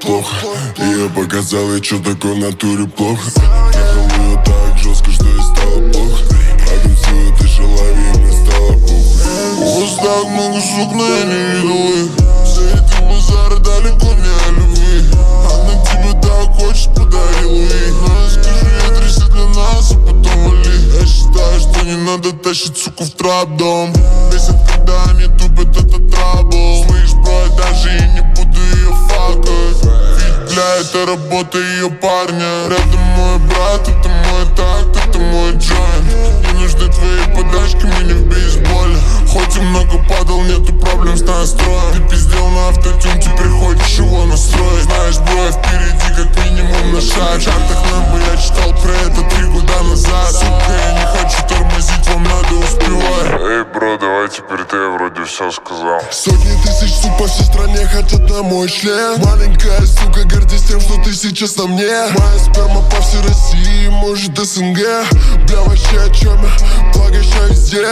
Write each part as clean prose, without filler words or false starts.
плохо. И я показал ей, что такое в натуре плохо. Трахал ее так жестко, что ей стало плохо. А танцует и шалави, и мне стало похуй. У вас так много сук, но я не видел их. Все эти базары далеко не о любви. Она тебе так хочет, подарил ей. Но я скажу, я трясет для нас, а потом вали. Я считаю, что не надо тащить суку в трап-дом. Бесит, когда они тупят, это трабл. Слышь, бро, я даже и не буду ее факать. Ведь для этой работы ее парня. Рядом мой брат, это мой такт, это мой джойнт. Не нужны твои подачки, мы не в бейсболе. Хоть и много падал, нету проблем с настроем. Ты пиздел на автотюн, теперь хочешь его настроить. Знаешь, бро, впереди как минимум на шаг. В чартах Нэмбо я читал про это 3 года назад. Сука, я не хочу тормозить, вам надо успевать. Эй, бро, давай теперь ты, я вроде все сказал. Сотни тысяч сук по всей стране хотят на мой член. Маленькая сука, гордись тем, что ты сейчас на мне. Моя сперма по всей России, может СНГ. Бля, вообще о чем я, благо ща везде.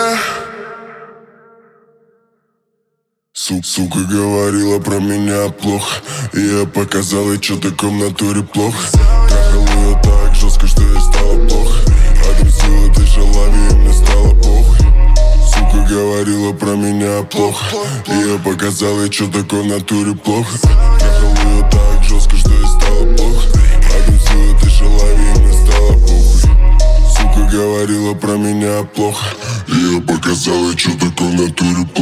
Сука говорила про меня плохо. И я показал ей, что такое в натуре плохо. Трахал ее так жестко, что ей стало плохо. А танцует и шалави, и мне стало похуй. Сука говорила про меня плохо. И я показал ей, что такое в натуре плохо. Трахал ее так жестко, что ей стало плохо. А танцует и шалави, и мне стало похуй. Сука говорила про меня плохо. И я показал ей, что такое в натуре плохо.